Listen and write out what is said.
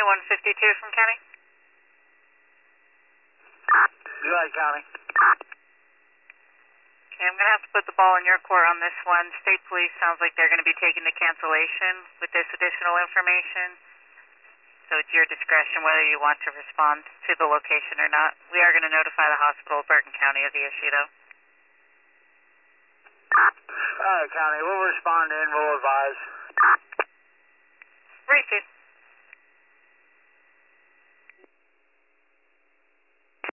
152 from County. Go ahead, County. Okay, I'm going to have to put the ball in your court on this one. State Police sounds like they're going to be taking the cancellation with this additional information. So it's your discretion whether you want to respond to the location or not. We are going to notify the hospital of Bergen County of the issue, though. All right, County. We'll respond in. We'll advise. Received.